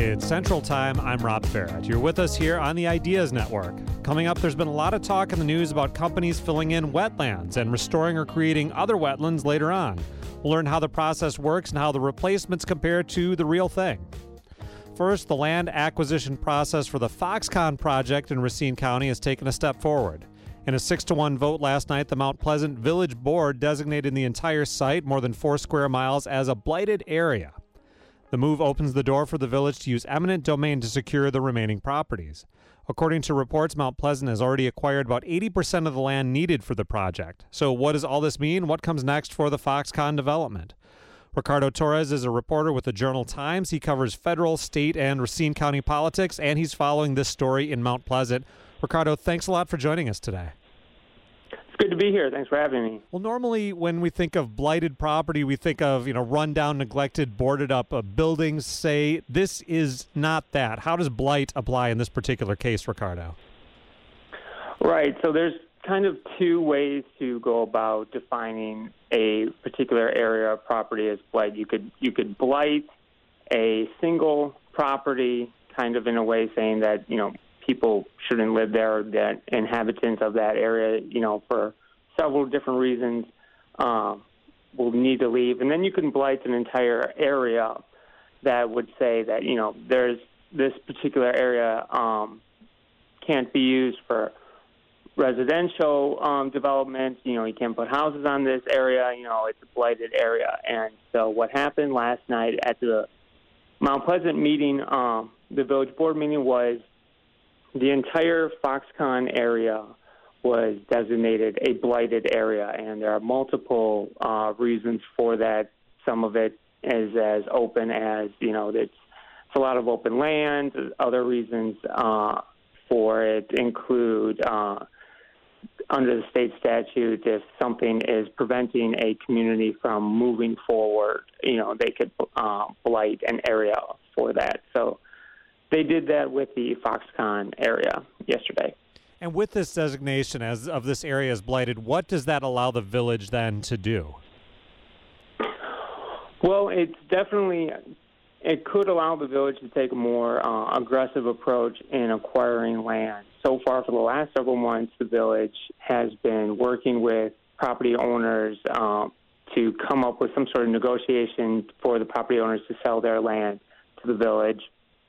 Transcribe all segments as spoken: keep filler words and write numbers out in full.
It's Central Time. I'm Rob Barrett. You're with us here on the Ideas Network. Coming up, there's been a lot of talk in the news about companies filling in wetlands and restoring or creating other wetlands later on. We'll learn how the process works and how the replacements compare to the real thing. First, the land acquisition process for the Foxconn project in Racine County has taken a step forward. In a six to one vote last night, the Mount Pleasant Village Board designated the entire site, more than four square miles, as a blighted area. The move opens the door for the village to use eminent domain to secure the remaining properties. According to reports, Mount Pleasant has already acquired about eighty percent of the land needed for the project. So what does all this mean? What comes next for the Foxconn development? Ricardo Torres is a reporter with the Journal-Times. He covers federal, state, and Racine County politics, and he's following this story in Mount Pleasant. Ricardo, thanks a lot for joining us today. It's good to be here. Thanks for having me. Well, normally when we think of blighted property, we think of, you know, run-down, neglected, boarded-up uh, buildings, say. This is not that. How does blight apply in this particular case, Ricardo? Right. So there's kind of two ways to go about defining a particular area of property as blight. You could you could blight a single property, kind of in a way saying that, you know, people shouldn't live there, that inhabitants of that area, you know, for several different reasons, uh, will need to leave. And then you can blight an entire area that would say that, you know, there's this particular area um, can't be used for residential um, development. You know, you can't put houses on this area. You know, it's a blighted area. And so what happened last night at the Mount Pleasant meeting, um, the village board meeting, was the entire Foxconn area was designated a blighted area, and there are multiple uh, reasons for that. Some of it is as open as, you know, it's, it's a lot of open land. Other reasons uh, for it include, uh, under the state statute, if something is preventing a community from moving forward, you know, they could uh, blight an area for that. So they did that with the Foxconn area yesterday. And with this designation as of this area as blighted, what does that allow the village then to do? Well, it's definitely, it could allow the village to take a more uh, aggressive approach in acquiring land. So far, for the last several months, the village has been working with property owners um, to come up with some sort of negotiation for the property owners to sell their land to the village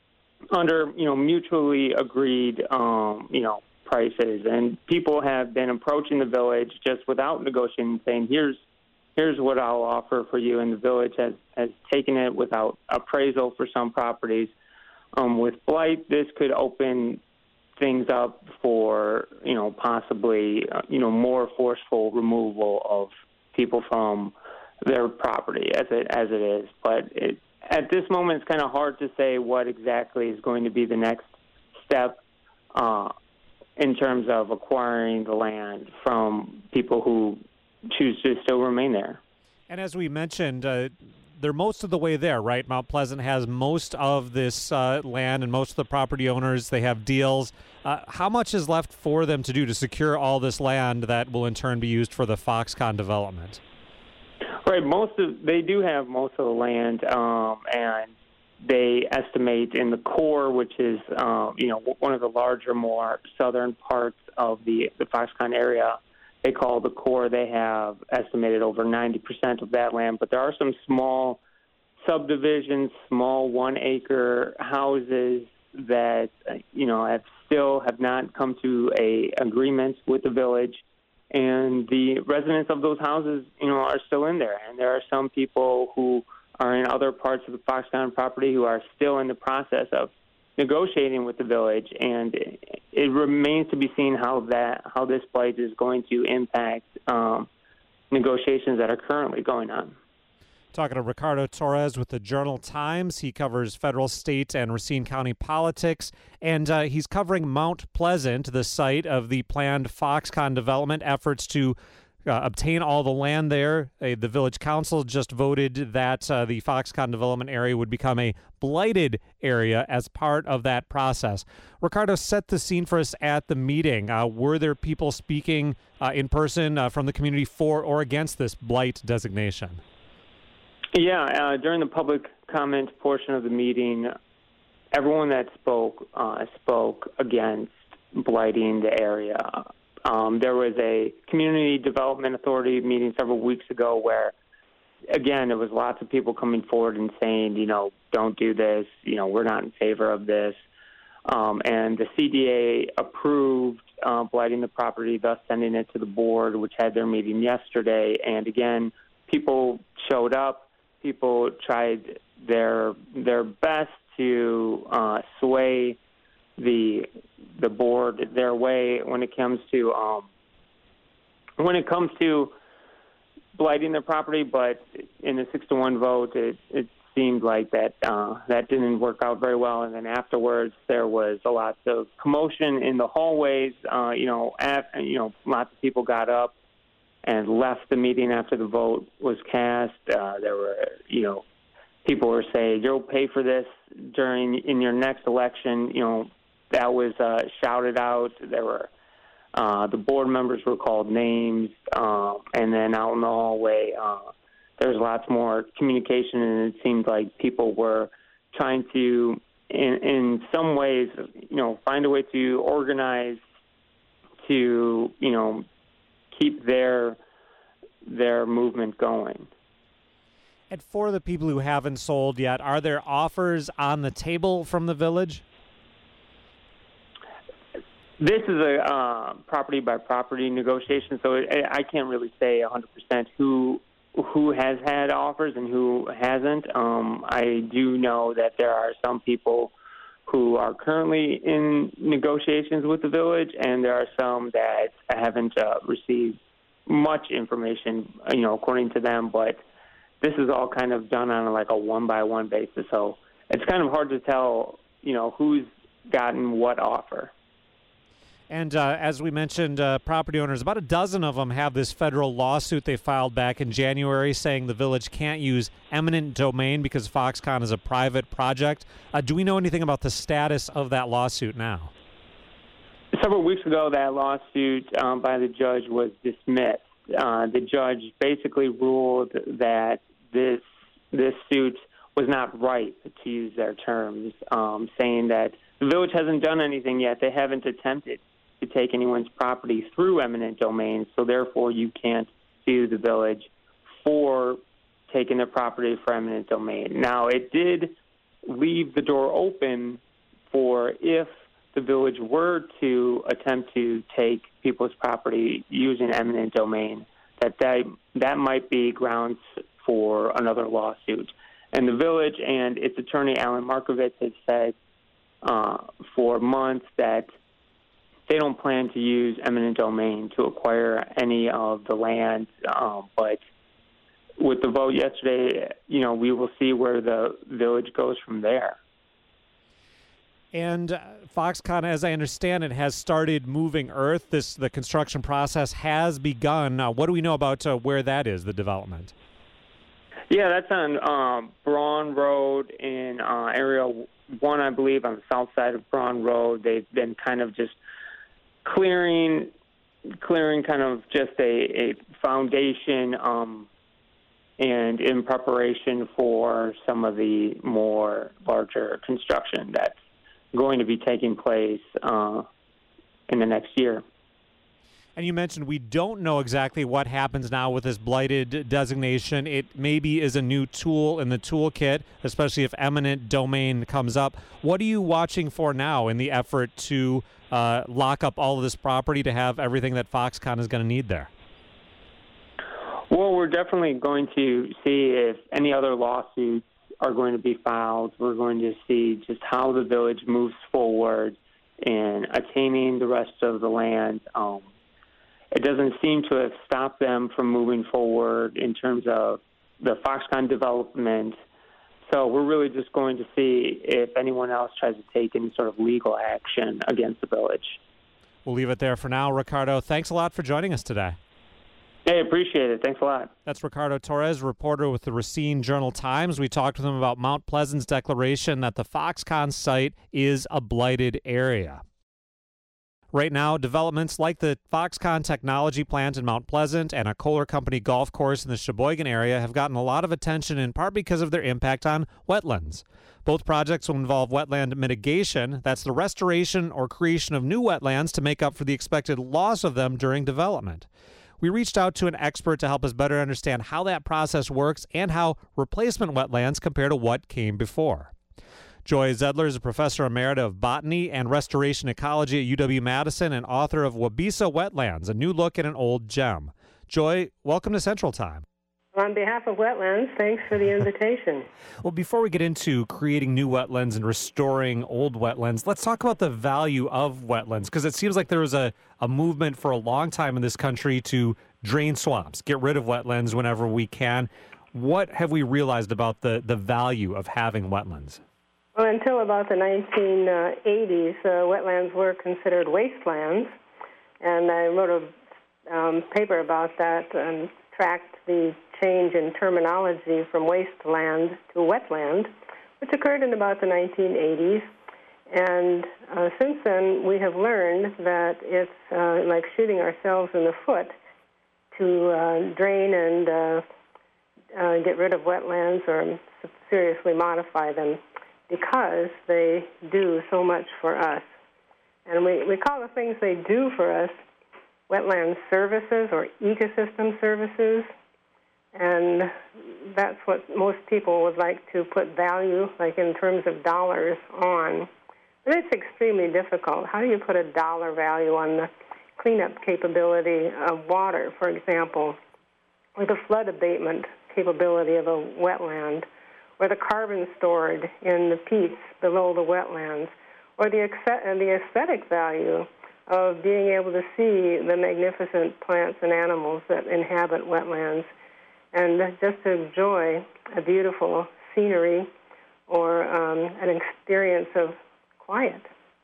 under, you know, mutually agreed, um, you know, prices. And people have been approaching the village just without negotiating, saying, here's here's what I'll offer for you. And the village has, has taken it without appraisal for some properties. Um, with blight, this could open things up for, you know, possibly, uh, you know, more forceful removal of people from their property as it, as it is. But it, at this moment, it's kind of hard to say what exactly is going to be the next step uh, in terms of acquiring the land from people who choose to still remain there. And as we mentioned, uh, they're most of the way there, right? Mount Pleasant has most of this uh, land and most of the property owners. They have deals. Uh, how much is left for them to do to secure all this land that will in turn be used for the Foxconn development? Right, most of they do have most of the land, um, and they estimate in the core, which is um, you know one of the larger, more southern parts of the the Foxconn area. They call the core. They have estimated over ninety percent of that land, but there are some small subdivisions, small one-acre houses that you know have still have not come to a agreement with the village. And the residents of those houses, you know, are still in there. And there are some people who are in other parts of the Foxconn property who are still in the process of negotiating with the village. And it, it remains to be seen how that how this blight is going to impact um, negotiations that are currently going on. Talking to Ricardo Torres with the Journal-Times. He covers federal, state, and Racine County politics, and uh, he's covering Mount Pleasant, the site of the planned Foxconn development efforts to uh, obtain all the land there. Uh, the village council just voted that uh, the Foxconn development area would become a blighted area as part of that process. Ricardo, set the scene for us at the meeting. Uh, were there people speaking uh, in person uh, from the community for or against this blight designation? Yeah, uh, during the public comment portion of the meeting, everyone that spoke uh, spoke against blighting the area. Um, there was a community development authority meeting several weeks ago where, again, there was lots of people coming forward and saying, you know, don't do this. You know, we're not in favor of this. Um, and the C D A approved uh, blighting the property, thus sending it to the board, which had their meeting yesterday. And again, people showed up. People tried their their best to uh, sway the the board their way when it comes to um, when it comes to blighting the property. But in a six to one vote, it, it seemed like that uh, that didn't work out very well. And then afterwards, there was a lot of commotion in the hallways. Uh, you know, at, you know, lots of people got up and left the meeting after the vote was cast. Uh, there were, you know, people were saying, "You'll pay for this during in your next election." You know, that was uh, shouted out. There were uh, the board members were called names, uh, and then out in the hallway, uh, there was lots more communication, and it seemed like people were trying to, in, in some ways, you know, find a way to organize to, you know, keep their their movement going. And for the people who haven't sold yet, are there offers on the table from the village? This is a uh, property-by-property negotiation, so it, I can't really say one hundred percent who who has had offers and who hasn't. Um, I do know that there are some people who are currently in negotiations with the village, and there are some that haven't uh, received much information, you know, according to them. But this is all kind of done on like a one-by-one basis, so it's kind of hard to tell, you know, who's gotten what offer. And uh, as we mentioned, uh, property owners, about a dozen of them have this federal lawsuit they filed back in January saying the village can't use eminent domain because Foxconn is a private project. Uh, do we know anything about the status of that lawsuit now? Several weeks ago, that lawsuit um, by the judge was dismissed. Uh, the judge basically ruled that this this suit was not right, to use their terms, um, saying that the village hasn't done anything yet. They haven't attempted to take anyone's property through eminent domain, so therefore you can't sue the village for taking the property for eminent domain. Now, it did leave the door open for if the village were to attempt to take people's property using eminent domain, that that, that might be grounds for another lawsuit. And the village and its attorney, Alan Markovitz, has said uh, for months that they don't plan to use eminent domain to acquire any of the land. Um, but with the vote yesterday, you know, we will see where the village goes from there. And uh, Foxconn, as I understand it, has started moving earth. This the construction process has begun. Uh, what do we know about uh, where that is, the development? Yeah, that's on um, Braun Road in uh, Area one, I believe, on the south side of Braun Road. They've been kind of just clearing, clearing kind of just a, a foundation um, and in preparation for some of the more larger construction that's going to be taking place uh, in the next year. And you mentioned we don't know exactly what happens now with this blighted designation. It maybe is a new tool in the toolkit, especially if eminent domain comes up. What are you watching for now in the effort to uh, lock up all of this property to have everything that Foxconn is going to need there? Well, we're definitely going to see if any other lawsuits are going to be filed. We're going to see just how the village moves forward in attaining the rest of the land. Um, It doesn't seem to have stopped them from moving forward in terms of the Foxconn development. So we're really just going to see if anyone else tries to take any sort of legal action against the village. We'll leave it there for now. Ricardo, thanks a lot for joining us today. Hey, appreciate it. Thanks a lot. That's Ricardo Torres, reporter with the Racine Journal-Times. We talked with him about Mount Pleasant's declaration that the Foxconn site is a blighted area. Right now, developments like the Foxconn technology plant in Mount Pleasant and a Kohler Company golf course in the Sheboygan area have gotten a lot of attention in part because of their impact on wetlands. Both projects will involve wetland mitigation. That's the restoration or creation of new wetlands to make up for the expected loss of them during development. We reached out to an expert to help us better understand how that process works and how replacement wetlands compare to what came before. Joy Zedler is a professor emerita of botany and restoration ecology at U W-Madison and author of Wabeesa Wetlands, a new look at an old gem. Joy, welcome to Central Time. On behalf of Wetlands, thanks for the invitation. Well, before we get into creating new wetlands and restoring old wetlands, let's talk about the value of wetlands, because it seems like there was a, a movement for a long time in this country to drain swamps, get rid of wetlands whenever we can. What have we realized about the, the value of having wetlands? Well, until about the nineteen eighties, uh, wetlands were considered wastelands, and I wrote a um, paper about that and tracked the change in terminology from wasteland to wetland, which occurred in about the nineteen eighties. And uh, since then, we have learned that it's uh, like shooting ourselves in the foot to uh, drain and uh, uh, get rid of wetlands or seriously modify them, because they do so much for us. And we, we call the things they do for us wetland services or ecosystem services, and that's what most people would like to put value, like in terms of dollars, on. But it's extremely difficult. How do you put a dollar value on the cleanup capability of water, for example, or the flood abatement capability of a wetland, or the carbon stored in the peats below the wetlands, or the, the aesthetic value of being able to see the magnificent plants and animals that inhabit wetlands, and just to enjoy a beautiful scenery or um, an experience of quiet.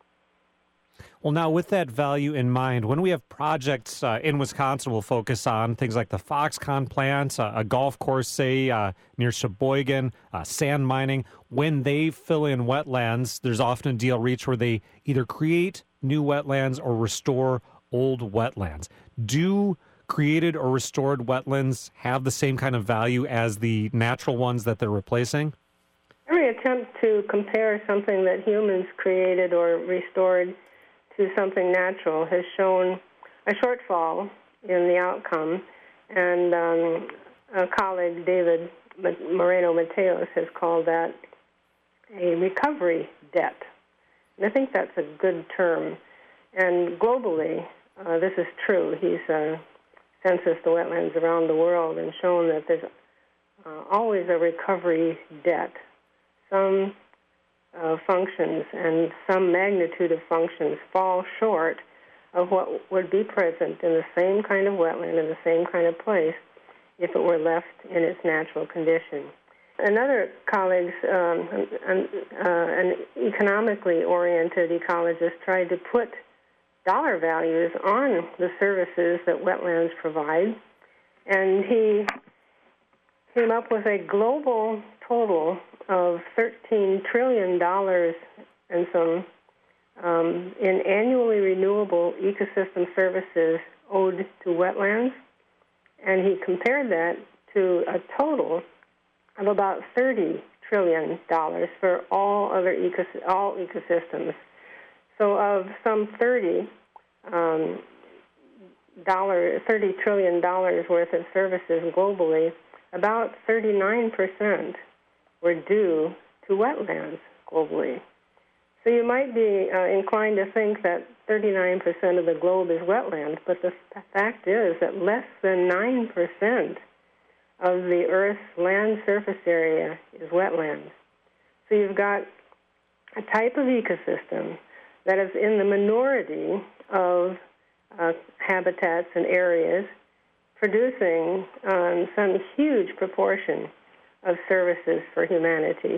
Well, now, with that value in mind, when we have projects uh, in Wisconsin, we'll focus on things like the Foxconn plant, uh, a golf course, say, uh, near Sheboygan, uh, sand mining. When they fill in wetlands, there's often a deal reached where they either create new wetlands or restore old wetlands. Do created or restored wetlands have the same kind of value as the natural ones that they're replacing? Every attempt to compare something that humans created or restored to something natural has shown a shortfall in the outcome, and um, a colleague, David Moreno-Mateos, has called that a recovery debt. And I think that's a good term. And globally, uh, this is true. He's uh, censused the wetlands around the world and shown that there's uh, always a recovery debt. Some Uh, functions and some magnitude of functions fall short of what would be present in the same kind of wetland in the same kind of place if it were left in its natural condition. Another colleague, um, an, uh, an economically oriented ecologist, tried to put dollar values on the services that wetlands provide, and he came up with a global total of thirteen trillion dollars and some um, in annually renewable ecosystem services owed to wetlands, and he compared that to a total of about thirty trillion dollars for all other ecos- all ecosystems. So of some thirty um, dollar, thirty trillion dollars worth of services globally, about thirty-nine percent were due to wetlands globally. So you might be uh, inclined to think that thirty-nine percent of the globe is wetland, but the fact is that less than nine percent of the Earth's land surface area is wetlands. So you've got a type of ecosystem that is in the minority of uh, habitats and areas, producing um, some huge proportion of services for humanity.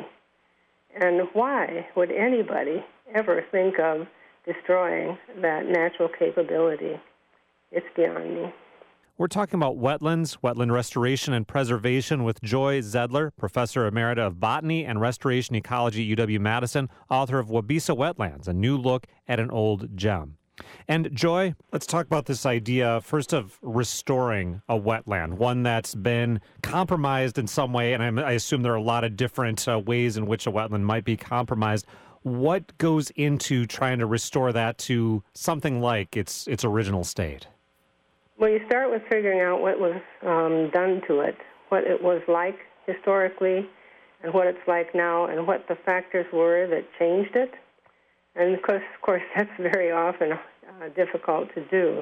And why would anybody ever think of destroying that natural capability? It's beyond me. We're talking about wetlands, wetland restoration and preservation with Joy Zedler, Professor Emerita of Botany and Restoration Ecology at U W-Madison, author of Wabeesa Wetlands, a new look at an old gem. And Joy, let's talk about this idea first of restoring a wetland, one that's been compromised in some way, and I'm, I assume there are a lot of different uh, ways in which a wetland might be compromised. What goes into trying to restore that to something like its its original state? Well, you start with figuring out what was um, done to it, what it was like historically, and what it's like now, and what the factors were that changed it. And of course, of course, that's very often uh, difficult to do.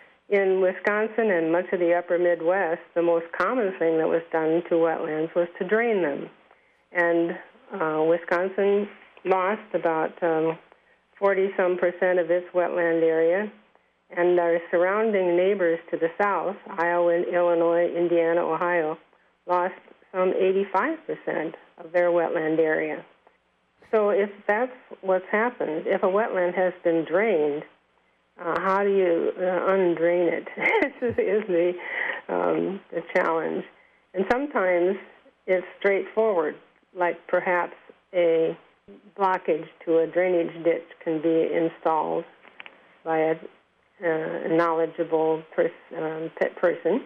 In Wisconsin and much of the upper Midwest, the most common thing that was done to wetlands was to drain them. And uh, Wisconsin lost about um, forty-some percent of its wetland area, and our surrounding neighbors to the south, Iowa, Illinois, Indiana, Ohio, lost some eighty-five percent of their wetland area. So if that's what's happened, if a wetland has been drained, uh, how do you uh, undrain it is the, um, the challenge. And sometimes it's straightforward, like perhaps a blockage to a drainage ditch can be installed by a uh, knowledgeable pers- um, person.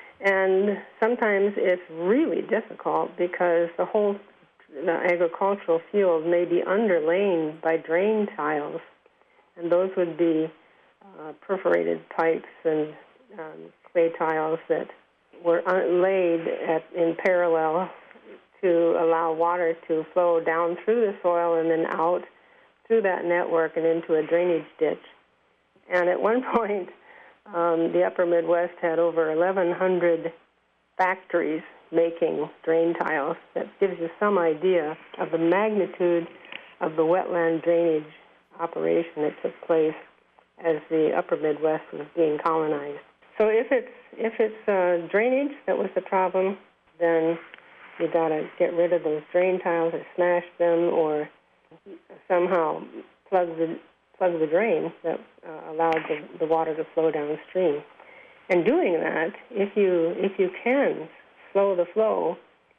And sometimes it's really difficult because the whole the agricultural field may be underlain by drain tiles, and those would be uh, perforated pipes and um, clay tiles that were un- laid at, in parallel to allow water to flow down through the soil and then out through that network and into a drainage ditch. And at one point, um, the upper Midwest had over eleven hundred factories making drain tiles. That gives you some idea of the magnitude of the wetland drainage operation that took place as the upper Midwest was being colonized. So if it's if it's uh, drainage that was the problem, then you got to get rid of those drain tiles or smash them or somehow plug the plug the drain that uh, allowed the, the water to flow downstream. And doing that, if you if you can slow the flow,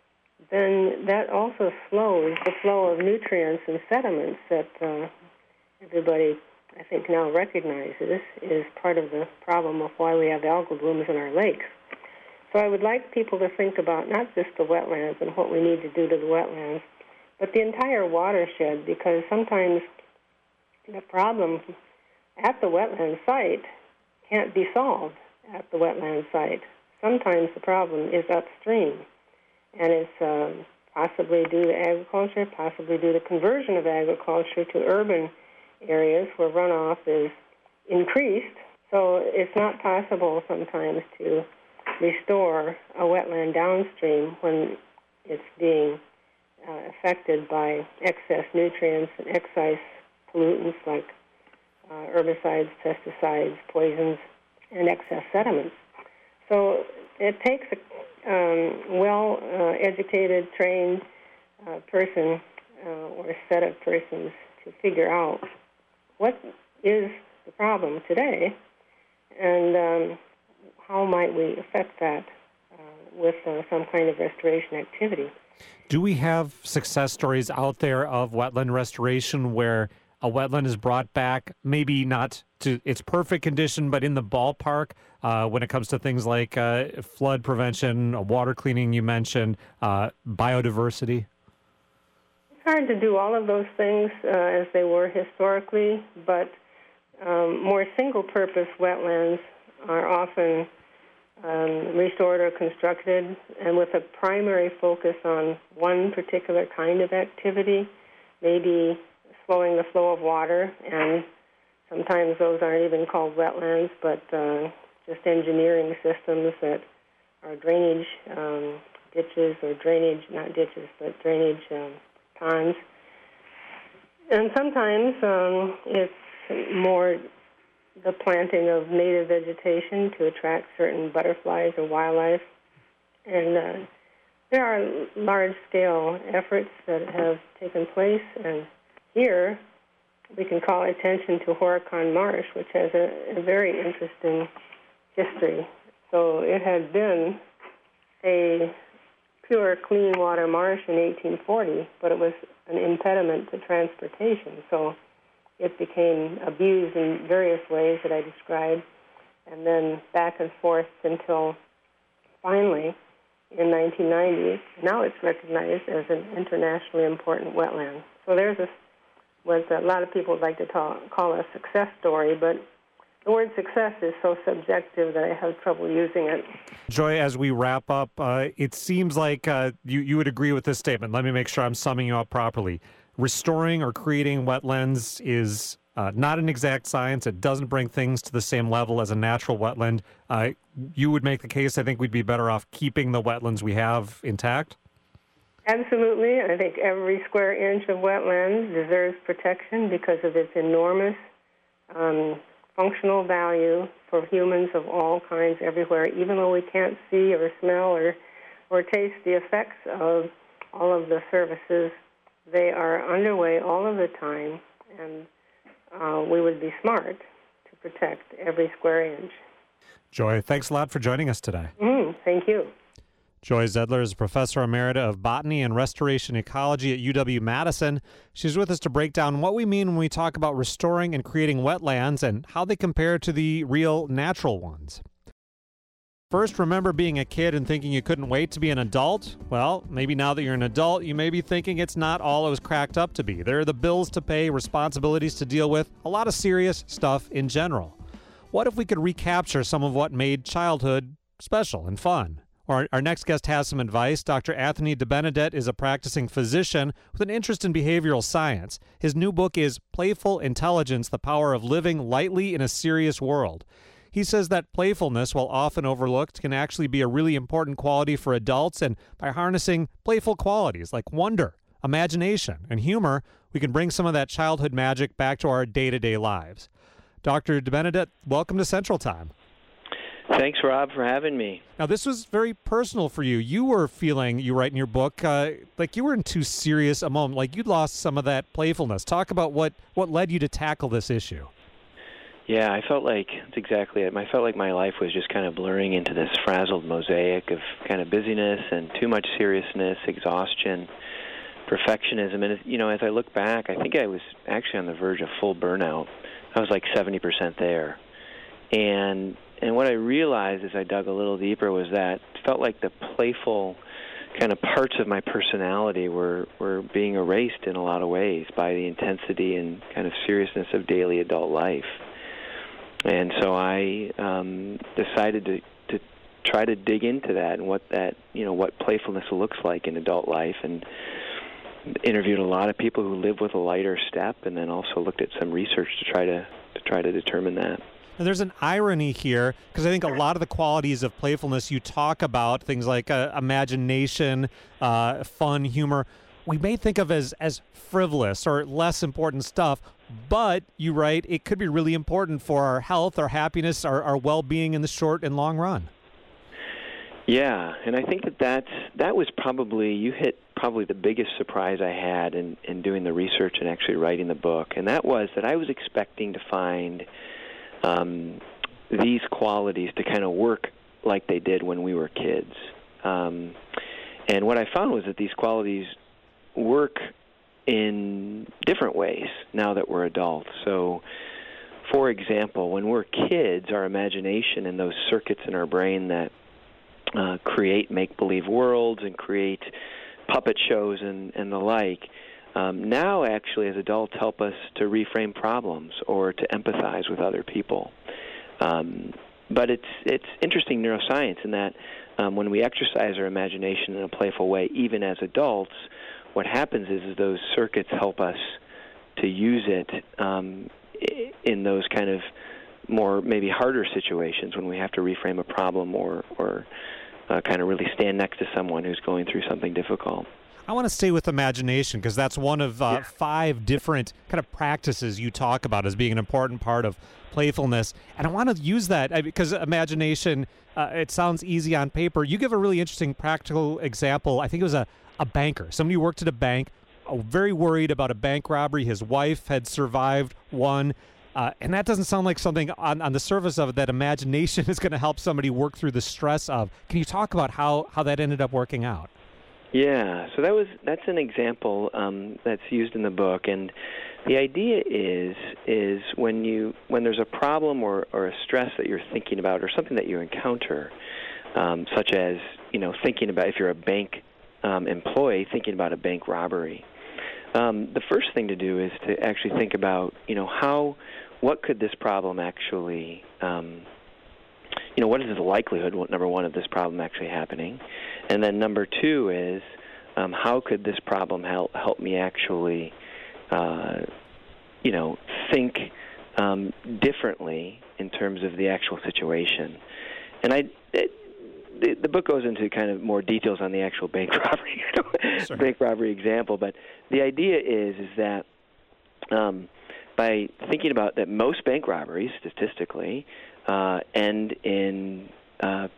then that also slows the flow of nutrients and sediments that uh, everybody, I think, now recognizes is part of the problem of why we have algal blooms in our lakes. So I would like people to think about not just the wetlands and what we need to do to the wetlands, but the entire watershed, because sometimes the problem at the wetland site can't be solved at the wetland site. Sometimes the problem is upstream, and it's uh, possibly due to agriculture, possibly due to conversion of agriculture to urban areas where runoff is increased. So it's not possible sometimes to restore a wetland downstream when it's being uh, affected by excess nutrients and excess pollutants like uh, herbicides, pesticides, poisons, and excess sediments. So it takes a um, well-educated, uh, trained uh, person uh, or a set of persons to figure out what is the problem today and um, how might we affect that uh, with uh, some kind of restoration activity. Do we have success stories out there of wetland restoration where a wetland is brought back, maybe not to its perfect condition, but in the ballpark uh, when it comes to things like uh, flood prevention, water cleaning you mentioned, uh, biodiversity? It's hard to do all of those things uh, as they were historically, but um, more single-purpose wetlands are often um, restored or constructed, and with a primary focus on one particular kind of activity, maybe slowing the flow of water, and sometimes those aren't even called wetlands, but uh, just engineering systems that are drainage um, ditches or drainage, not ditches, but drainage um, ponds. And sometimes um, it's more the planting of native vegetation to attract certain butterflies or wildlife. And uh, there are large-scale efforts that have taken place, and here we can call attention to Horicon Marsh, which has a, a very interesting history. So it had been a pure, clean water marsh in eighteen forty, but it was an impediment to transportation. So it became abused in various ways that I described, and then back and forth until finally, in nineteen ninety, now it's recognized as an internationally important wetland. So there's a, what a lot of people would like to talk, call a success story, but the word success is so subjective that I have trouble using it. Joy, as we wrap up, uh, it seems like uh, you, you would agree with this statement. Let me make sure I'm summing you up properly. Restoring or creating wetlands is uh, not an exact science. It doesn't bring things to the same level as a natural wetland. Uh, you would make the case, I think we'd be better off keeping the wetlands we have intact? Absolutely. I think every square inch of wetlands deserves protection because of its enormous um, functional value for humans of all kinds everywhere, even though we can't see or smell or, or taste the effects of all of the services. They are underway all of the time, and uh, we would be smart to protect every square inch. Joy, thanks a lot for joining us today. Mm, thank you. Joy Zedler is Professor Emerita of Botany and Restoration Ecology at U W-Madison. She's with us to break down what we mean when we talk about restoring and creating wetlands and how they compare to the real natural ones. First, remember being a kid and thinking you couldn't wait to be an adult? Well, maybe now that you're an adult, you may be thinking it's not all it was cracked up to be. There are the bills to pay, responsibilities to deal with, a lot of serious stuff in general. What if we could recapture some of what made childhood special and fun? Our, our next guest has some advice. Doctor Anthony DeBenedette is a practicing physician with an interest in behavioral science. His new book is Playful Intelligence, The Power of Living Lightly in a Serious World. He says that playfulness, while often overlooked, can actually be a really important quality for adults, and by harnessing playful qualities like wonder, imagination, and humor, we can bring some of that childhood magic back to our day-to-day lives. Doctor DeBenedette, welcome to Central Time. Thanks, Rob, for having me. Now, this was very personal for you. You were feeling, you write in your book, uh, like you were in too serious a moment, like you'd lost some of that playfulness. Talk about what, what led you to tackle this issue. Yeah, I felt like, that's exactly it. I felt like my life was just kind of blurring into this frazzled mosaic of kind of busyness and too much seriousness, exhaustion, perfectionism. And, you know, as I look back, I think I was actually on the verge of full burnout. I was like seventy percent there. And and what I realized as I dug a little deeper was that it felt like the playful kind of parts of my personality were, were being erased in a lot of ways by the intensity and kind of seriousness of daily adult life. And so I um, decided to, to try to dig into that and what that, you know, what playfulness looks like in adult life, and interviewed a lot of people who live with a lighter step, and then also looked at some research to try to to try to determine that. Now, there's an irony here, because I think a lot of the qualities of playfulness you talk about, things like uh, imagination, uh, fun, humor, we may think of as, as frivolous or less important stuff, but you write it could be really important for our health, our happiness, our, our well-being in the short and long run. Yeah, and I think that that's, that was probably, you hit probably the biggest surprise I had in, in doing the research and actually writing the book, and that was that I was expecting to find um, these qualities to kind of work like they did when we were kids. Um, and what I found was that these qualities work in different ways now that we're adults. So, for example, when we're kids, our imagination and those circuits in our brain that uh, create make-believe worlds and create puppet shows and, and the like, um, now actually as adults help us to reframe problems or to empathize with other people. Um, but it's it's interesting neuroscience in that um, when we exercise our imagination in a playful way, even as adults, what happens is, is those circuits help us to use it um, in those kind of more maybe harder situations when we have to reframe a problem or, or uh, kind of really stand next to someone who's going through something difficult. I want to stay with imagination because that's one of uh, yeah. five different kind of practices you talk about as being an important part of playfulness. And I want to use that because imagination, uh, it sounds easy on paper. You give a really interesting practical example. I think it was a, a banker. Somebody who worked at a bank, uh, very worried about a bank robbery. His wife had survived one. Uh, and that doesn't sound like something on, on the surface of it that imagination is going to help somebody work through the stress of. Can you talk about how, how that ended up working out? Yeah, so that was that's an example um, that's used in the book, and the idea is is when you when there's a problem or, or a stress that you're thinking about or something that you encounter, um, such as you know thinking about if you're a bank um, employee thinking about a bank robbery, um, the first thing to do is to actually think about you know how what could this problem actually um, you know what is the likelihood number one of this problem actually happening, and then number two is um, how could this problem help help me actually Uh, you know, think um, differently in terms of the actual situation. And I, it, the, the book goes into kind of more details on the actual bank robbery, sure. bank robbery example. But the idea is is that um, by thinking about that, most bank robberies statistically uh, end in uh,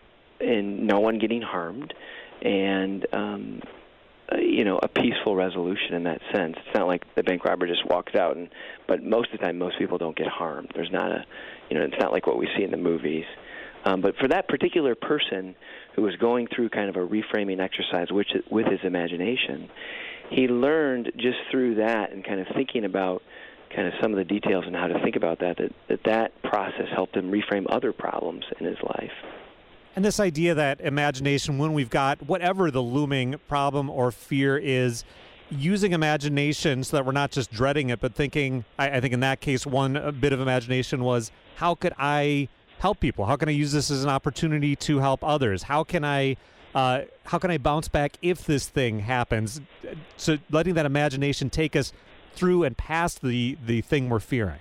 in no one getting harmed and um, you know, a peaceful resolution in that sense. It's not like the bank robber just walks out, and but most of the time, most people don't get harmed. There's not a, you know, it's not like what we see in the movies. Um, but for that particular person who was going through kind of a reframing exercise which, with his imagination, he learned just through that and kind of thinking about kind of some of the details and how to think about that, that that, that process helped him reframe other problems in his life. And this idea that imagination, when we've got whatever the looming problem or fear is, using imagination so that we're not just dreading it, but thinking, I, I think in that case, one bit of imagination was, how could I help people? How can I use this as an opportunity to help others? How can I, uh, how can I bounce back if this thing happens? So letting that imagination take us through and past the, the thing we're fearing.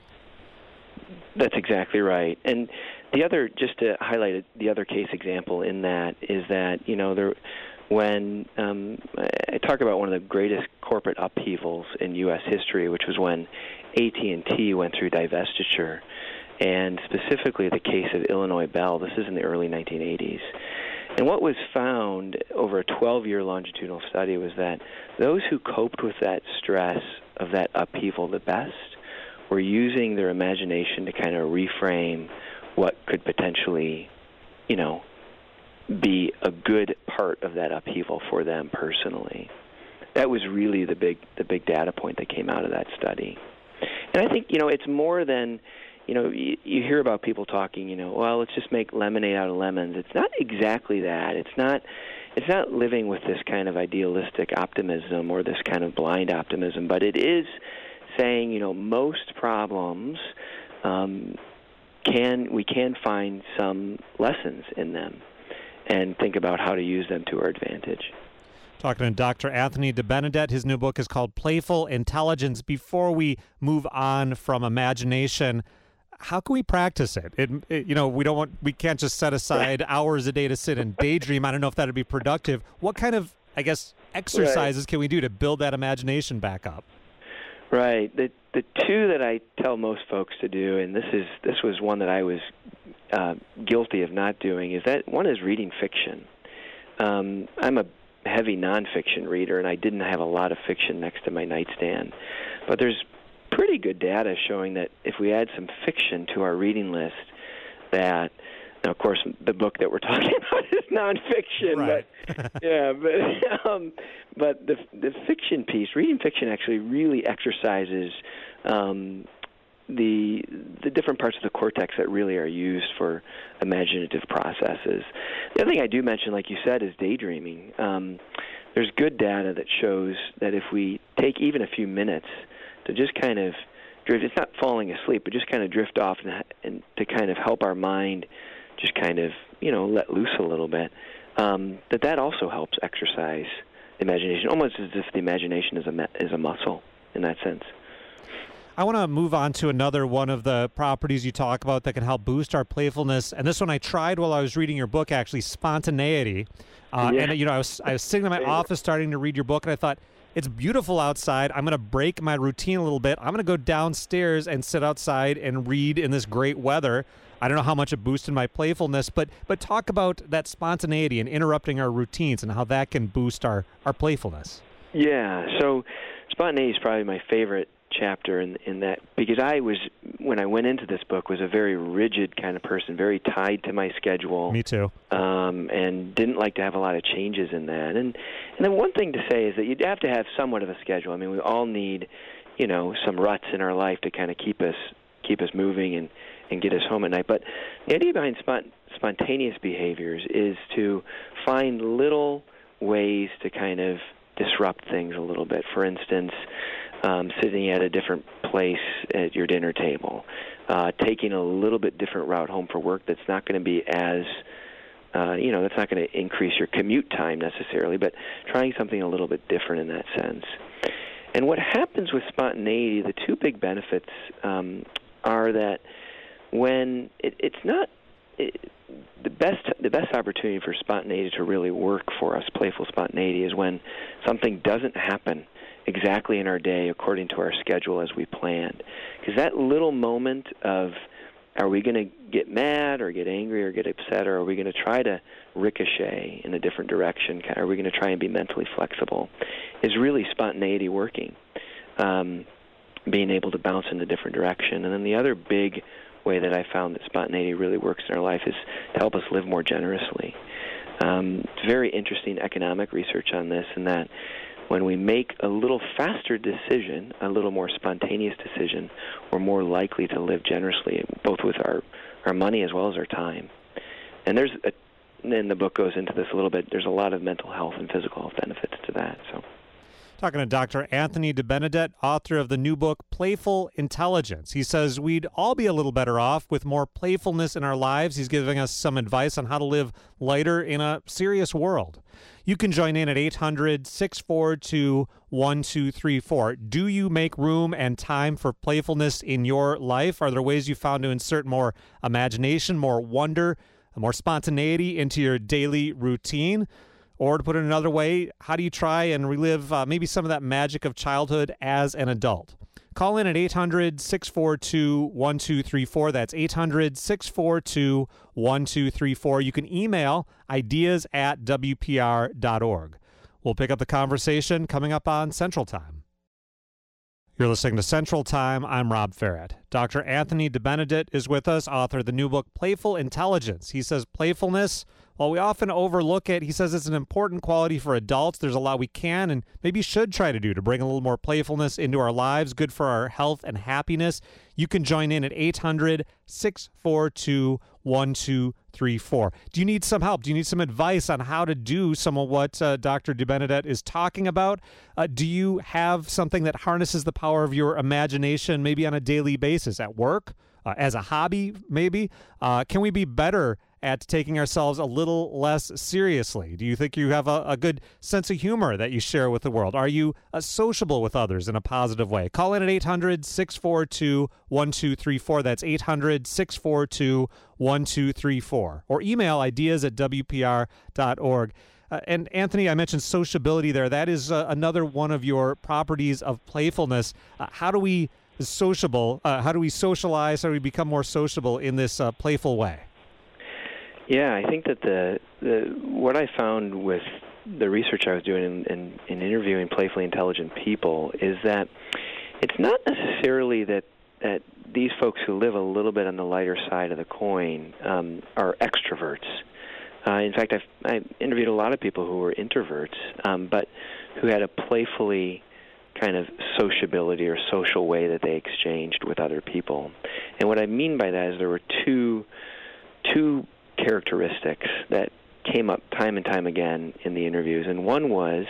That's exactly right. And the other, just to highlight it, the other case example in that is that, you know, there, when um, I talk about one of the greatest corporate upheavals in U S history, which was when A T and T went through divestiture, and specifically the case of Illinois Bell. This is in the early nineteen eighties. And what was found over a twelve-year longitudinal study was that those who coped with that stress of that upheaval the best were using their imagination to kind of reframe what could potentially, you know, be a good part of that upheaval for them personally. That was really the big the big data point that came out of that study. And I think, you know, it's more than, you know, you, you hear about people talking, you know, well, let's just make lemonade out of lemons. It's not exactly that. It's not it's not living with this kind of idealistic optimism or this kind of blind optimism, but it is saying, you know, most problems um, can we can find some lessons in them and think about how to use them to our advantage. Talking to Doctor Anthony DeBenedette. His new book is called Playful Intelligence. Before we move on from imagination, how can we practice it? It, it you know, we don't want we can't just set aside hours a day to sit and daydream. I don't know if that would be productive. What kind of, I guess, exercises right. can we do to build that imagination back up? Right. The the two that I tell most folks to do, and this is this was one that I was uh, guilty of not doing, is that one is reading fiction. Um, I'm a heavy nonfiction reader, and I didn't have a lot of fiction next to my nightstand. But there's pretty good data showing that if we add some fiction to our reading list, that now, of course, the book that we're talking about is nonfiction, right. but yeah, but um, but the the fiction piece, reading fiction, actually really exercises um, the the different parts of the cortex that really are used for imaginative processes. The other thing I do mention, like you said, is daydreaming. Um, there's good data that shows that if we take even a few minutes to just kind of drift, it's not falling asleep, but just kind of drift off and, and to kind of help our mind just kind of, you know, let loose a little bit, um, that that also helps exercise imagination, almost as if the imagination is a, is a muscle in that sense. I want to move on to another one of the properties you talk about that can help boost our playfulness. And this one I tried while I was reading your book, actually, spontaneity. Uh, yeah. And, you know, I was, I was sitting in my office starting to read your book, and I thought, it's beautiful outside. I'm going to break my routine a little bit. I'm going to go downstairs and sit outside and read in this great weather. I don't know how much it boosted my playfulness, but but talk about that spontaneity and interrupting our routines and how that can boost our, our playfulness. Yeah, so spontaneity is probably my favorite chapter in in that, because I was when I went into this book, was a very rigid kind of person, very tied to my schedule. Me too. Um, and didn't like to have a lot of changes in that. And and then one thing to say is that you'd have to have somewhat of a schedule. I mean, we all need, you know, some ruts in our life to kind of keep us keep us moving and, and get us home at night. But the idea behind spont- spontaneous behaviors is to find little ways to kind of disrupt things a little bit. For instance, um, sitting at a different place at your dinner table, uh, taking a little bit different route home for work that's not going to be as, uh, you know, that's not going to increase your commute time necessarily, but trying something a little bit different in that sense. And what happens with spontaneity, the two big benefits um, are that when it, it's not it, the best the best opportunity for spontaneity to really work for us, playful spontaneity, is when something doesn't happen exactly in our day according to our schedule as we planned. Because that little moment of, are we going to get mad or get angry or get upset, or are we going to try to ricochet in a different direction? Are we going to try and be mentally flexible? Is really spontaneity working, um, being able to bounce in a different direction. And then the other big way that I found that spontaneity really works in our life is to help us live more generously. Um, it's very interesting economic research on this, in that when we make a little faster decision, a little more spontaneous decision, we're more likely to live generously, both with our, our money as well as our time. And there's, a, and the book goes into this a little bit, there's a lot of mental health and physical health benefits to that. So. Talking to Doctor Anthony DeBenedette, author of the new book, Playful Intelligence. He says we'd all be a little better off with more playfulness in our lives. He's giving us some advice on how to live lighter in a serious world. You can join in at eight hundred, six four two, one two three four. Do you make room and time for playfulness in your life? Are there ways you found to insert more imagination, more wonder, more spontaneity into your daily routine? Or to put it another way, how do you try and relive uh, maybe some of that magic of childhood as an adult? Call in at eight hundred, six four two, one two three four. That's eight hundred, six four two, one two three four. You can email ideas at W P R dot org. We'll pick up the conversation coming up on Central Time. You're listening to Central Time. I'm Rob Ferret. Doctor Anthony DeBenedette is with us, author of the new book, Playful Intelligence. He says playfulness, while we often overlook it, he says it's an important quality for adults. There's a lot we can and maybe should try to do to bring a little more playfulness into our lives, good for our health and happiness. You can join in at eight hundred, six four two, one two three four. Do you need some help? Do you need some advice on how to do some of what uh, Doctor DeBenedette is talking about? Uh, do you have something that harnesses the power of your imagination maybe on a daily basis at work, uh, as a hobby maybe? Uh, can we be better at taking ourselves a little less seriously? Do you think you have a, a good sense of humor that you share with the world? Are you uh, sociable with others in a positive way? Call in at eight hundred, six four two, one two three four. That's eight hundred, six four two, one two three four. Or email ideas at W P R dot org. Uh, and Anthony, I mentioned sociability there. That is uh, another one of your properties of playfulness. Uh, how do we sociable? Uh, how do we socialize? How do we become more sociable in this uh, playful way? Yeah, I think that the, the what I found with the research I was doing in, in, in interviewing playfully intelligent people is that it's not necessarily that, that these folks who live a little bit on the lighter side of the coin um, are extroverts. Uh, in fact, I've, I've interviewed a lot of people who were introverts, um, but who had a playfully kind of sociability or social way that they exchanged with other people. And what I mean by that is there were two two characteristics that came up time and time again in the interviews. And one was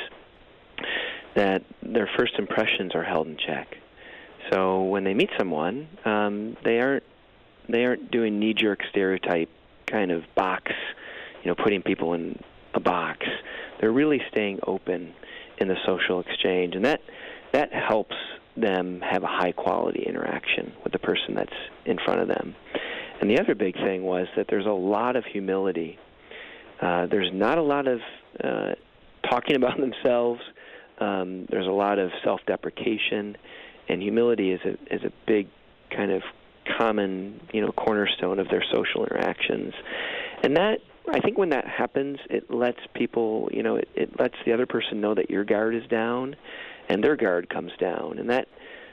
that their first impressions are held in check. So when they meet someone, um, they aren't they aren't doing knee-jerk stereotype kind of box, you know, putting people in a box. They're really staying open in the social exchange, and that that helps them have a high-quality interaction with the person that's in front of them. And the other big thing was that there's a lot of humility. Uh, there's not a lot of uh, talking about themselves. Um, there's a lot of self-deprecation, and humility is a is a big kind of common, you know, cornerstone of their social interactions. And that, I think, when that happens, it lets people, you know, it, it lets the other person know that your guard is down, and their guard comes down, and that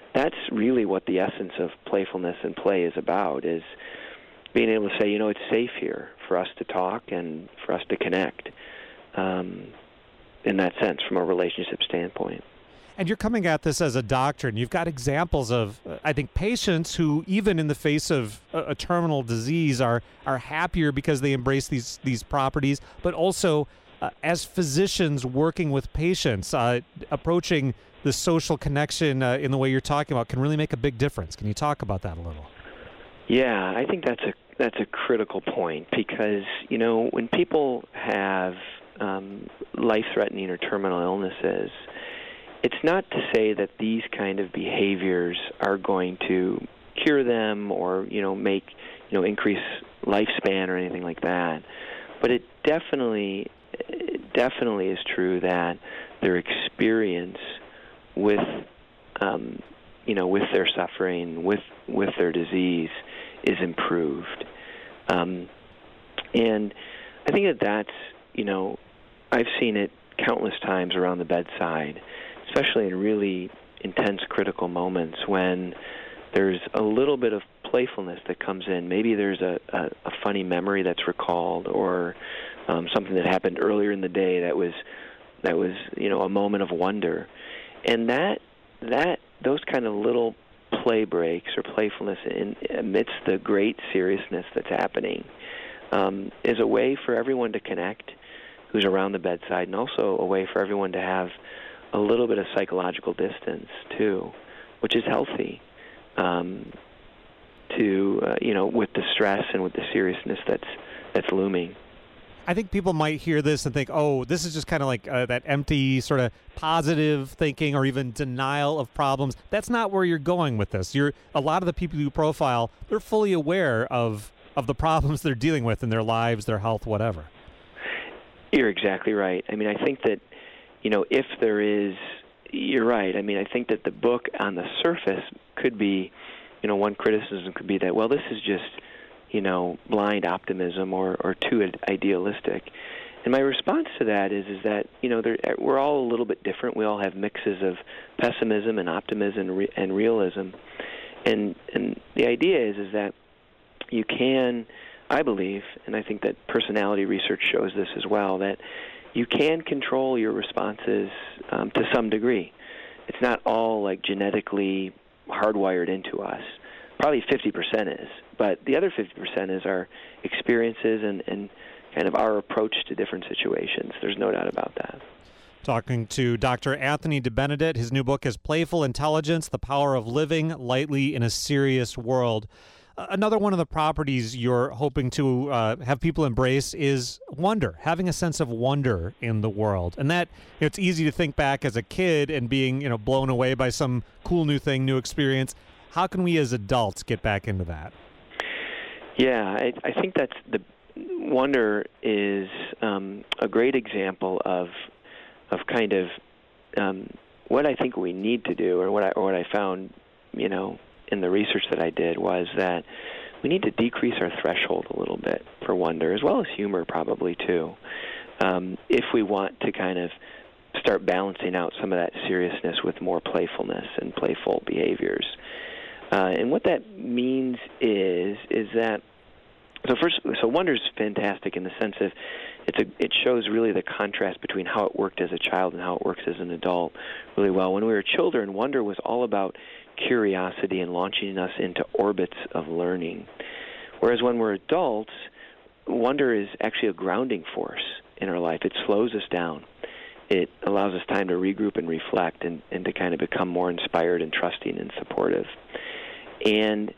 that's really what the essence of playfulness and play is about, is being able to say, you know, it's safe here for us to talk and for us to connect um, in that sense from a relationship standpoint. And you're coming at this as a doctor, and you've got examples of, uh, I think, patients who, even in the face of a, a terminal disease, are are happier because they embrace these these properties, but also uh, as physicians working with patients, uh, approaching the social connection uh, in the way you're talking about can really make a big difference. Can you talk about that a little? Yeah, I think that's a that's a critical point, because, you know, when people have um, life-threatening or terminal illnesses, it's not to say that these kind of behaviors are going to cure them or, you know, make, you know, increase lifespan or anything like that. But it definitely, it definitely is true that their experience with, um, you know, with their suffering, with with their disease, is improved. Um, and I think that that's, you know, I've seen it countless times around the bedside, especially in really intense, critical moments when there's a little bit of playfulness that comes in. Maybe there's a, a, a funny memory that's recalled, or um, something that happened earlier in the day that was that was you know a moment of wonder, and that that those kind of little play breaks or playfulness in, amidst the great seriousness that's happening um, is a way for everyone to connect who's around the bedside, and also a way for everyone to have a little bit of psychological distance too, which is healthy. Um, to uh, you know, with the stress and with the seriousness that's that's looming. I think people might hear this and think, oh, this is just kind of like uh, that empty sort of positive thinking or even denial of problems. That's not where you're going with this. You're a lot of the people you profile, they're fully aware of of the problems they're dealing with in their lives, their health, whatever. You're exactly right. I mean, I think that, you know, if there is, you're right. I mean, I think that the book on the surface could be, you know, one criticism could be that, well, this is just, you know, blind optimism or, or too idealistic. And my response to that is is that, you know, we're all a little bit different. We all have mixes of pessimism and optimism and, re- and realism. And and the idea is is that you can, I believe, and I think that personality research shows this as well, that you can control your responses um, to some degree. It's not all like genetically hardwired into us. Probably fifty percent is, but the other fifty percent is our experiences and, and kind of our approach to different situations. There's no doubt about that. Talking to Doctor Anthony DeBenedette. His new book is Playful Intelligence, The Power of Living Lightly in a Serious World. Uh, another one of the properties you're hoping to uh, have people embrace is wonder, having a sense of wonder in the world. And that, you know, it's easy to think back as a kid and being, you know, blown away by some cool new thing, new experience. How can we as adults get back into that? Yeah, I, I think that's the wonder is um, a great example of of kind of um, what I think we need to do, or what I or what I found, you know, in the research that I did, was that we need to decrease our threshold a little bit for wonder, as well as humor probably too, um, if we want to kind of start balancing out some of that seriousness with more playfulness and playful behaviors. Uh, and what that means is is that so first so wonder is fantastic in the sense of it's a it shows really the contrast between how it worked as a child and how it works as an adult really well. When we were children, wonder was all about curiosity and launching us into orbits of learning, whereas when we're adults, wonder is actually a grounding force in our life. It slows us down. It allows us time to regroup and reflect, and, and to kind of become more inspired and trusting and supportive. And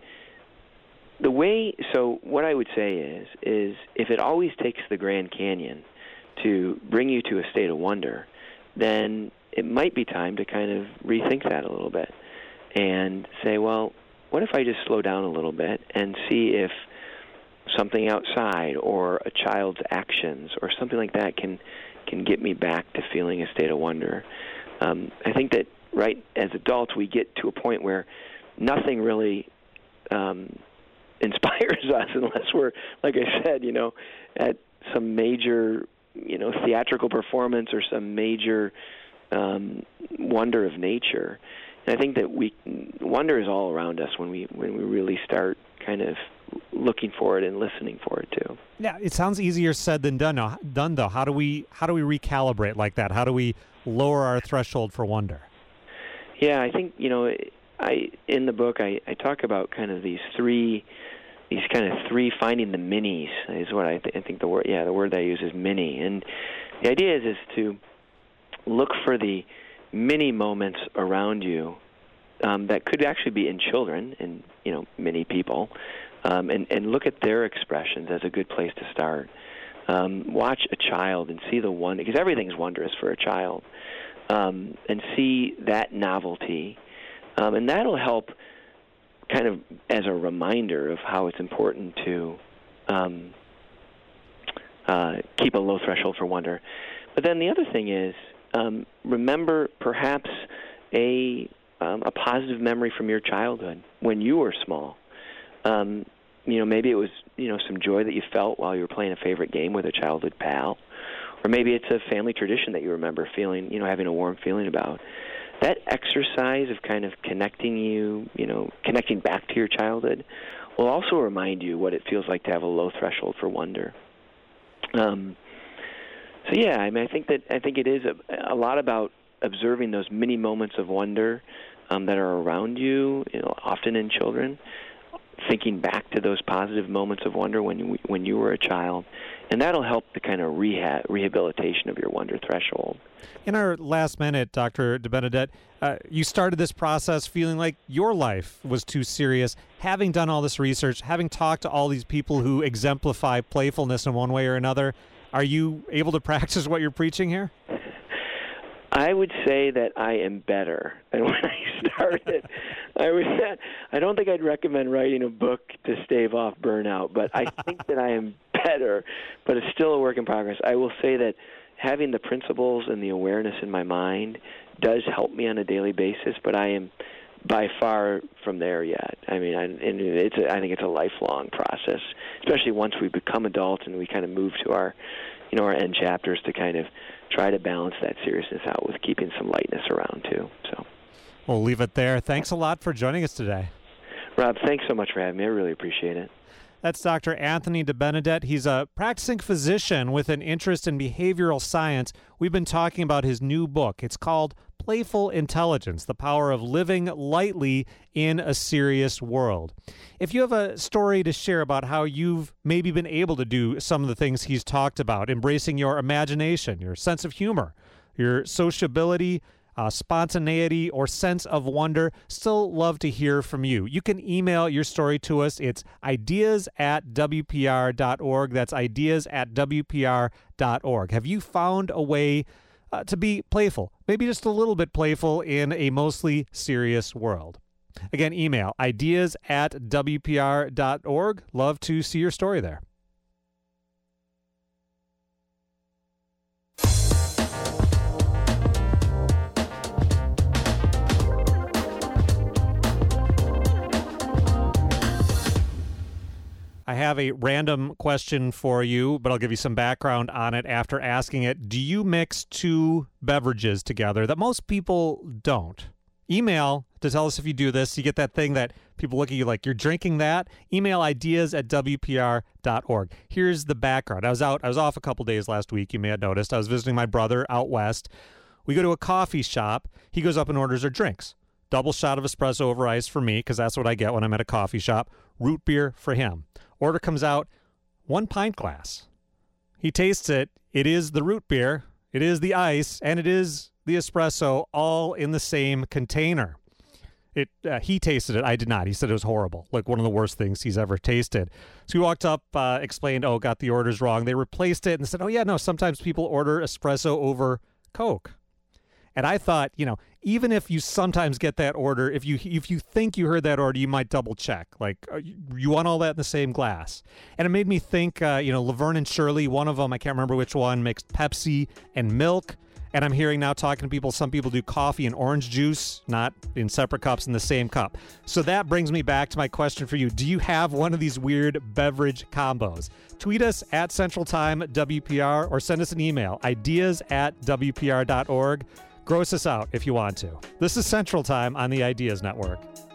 the way, so what I would say is, is if it always takes the Grand Canyon to bring you to a state of wonder, then it might be time to kind of rethink that a little bit and say, well, what if I just slow down a little bit and see if something outside or a child's actions or something like that can can get me back to feeling a state of wonder. Um, I think that, right, as adults, we get to a point where nothing really um, inspires us unless we're, like I said, you know, at some major, you know, theatrical performance or some major um, wonder of nature. And I think that we wonder is all around us when we when we really start kind of looking for it and listening for it too. Yeah, it sounds easier said than done. Now, done though. How do we how do we recalibrate like that? How do we lower our threshold for wonder? Yeah, I think you know, I in the book I, I talk about kind of these three these kind of three finding the minis is what I, th- I think the word yeah the word that I use is mini, and the idea is is to look for the mini moments around you um, that could actually be in children and you know many people, um, and and look at their expressions as a good place to start. Um, watch a child and see the wonder, because everything's wondrous for a child, um, and see that novelty, um, and that'll help kind of as a reminder of how it's important to um, uh, keep a low threshold for wonder. But then the other thing is, Um, remember perhaps a um, a positive memory from your childhood when you were small. Um, you know, maybe it was you know some joy that you felt while you were playing a favorite game with a childhood pal, or maybe it's a family tradition that you remember feeling, you know, having a warm feeling about. That exercise of kind of connecting you, you know, connecting back to your childhood, will also remind you what it feels like to have a low threshold for wonder. Um, So yeah, I mean, I think that I think it is a, a lot about observing those mini moments of wonder um, that are around you, you know, often in children. Thinking back to those positive moments of wonder when you when you were a child, and that'll help the kind of rehab rehabilitation of your wonder threshold. In our last minute, Doctor DeBenedette, uh, you started this process feeling like your life was too serious. Having done all this research, having talked to all these people who exemplify playfulness in one way or another, are you able to practice what you're preaching here? I would say that I am better than when I started. I was. I don't think I'd recommend writing a book to stave off burnout, but I think that I am better, but it's still a work in progress. I will say that having the principles and the awareness in my mind does help me on a daily basis, but I am by far from there yet. I mean, I, and it's a, I think it's a lifelong process, especially once we become adults and we kind of move to our, you know, our end chapters to kind of try to balance that seriousness out with keeping some lightness around too. So we'll leave it there. Thanks a lot for joining us today. Rob, thanks so much for having me. I really appreciate it. That's Doctor Anthony DeBenedette. He's a practicing physician with an interest in behavioral science. We've been talking about his new book. It's called Playful Intelligence, The Power of Living Lightly in a Serious World. If you have a story to share about how you've maybe been able to do some of the things he's talked about, embracing your imagination, your sense of humor, your sociability, Uh, spontaneity, or sense of wonder, still love to hear from you. You can email your story to us. It's ideas at W P R dot org. That's ideas at W P R dot org. Have you found a way uh, to be playful, maybe just a little bit playful in a mostly serious world? Again, email ideas at W P R dot org. Love to see your story there. I have a random question for you, but I'll give you some background on it after asking it. Do you mix two beverages together that most people don't? Email to tell us if you do this. You get that thing that people look at you like, you're drinking that? Email ideas at W P R dot org. Here's the background. I was out, I was off a couple days last week, you may have noticed. I was visiting my brother out west. We go to a coffee shop. He goes up and orders our drinks. Double shot of espresso over ice for me, because that's what I get when I'm at a coffee shop. Root beer for him. Order comes out, one pint glass. He tastes it. It is the root beer, it is the ice, and it is the espresso, all in the same container. It uh, he tasted it. I did not. He said it was horrible, like one of the worst things he's ever tasted. So he walked up, uh, explained, oh, got the orders wrong. They replaced it and said, oh, yeah, no, sometimes people order espresso over Coke. And I thought, you know, even if you sometimes get that order, if you if you think you heard that order, you might double check. Like, you, you want all that in the same glass. And it made me think, uh, you know, Laverne and Shirley, one of them, I can't remember which one, mixed Pepsi and milk. And I'm hearing now talking to people, some people do coffee and orange juice, not in separate cups, in the same cup. So that brings me back to my question for you. Do you have one of these weird beverage combos? Tweet us at Central Time W P R or send us an email, ideas at W P R dot org. Gross us out if you want to. This is Central Time on the Ideas Network.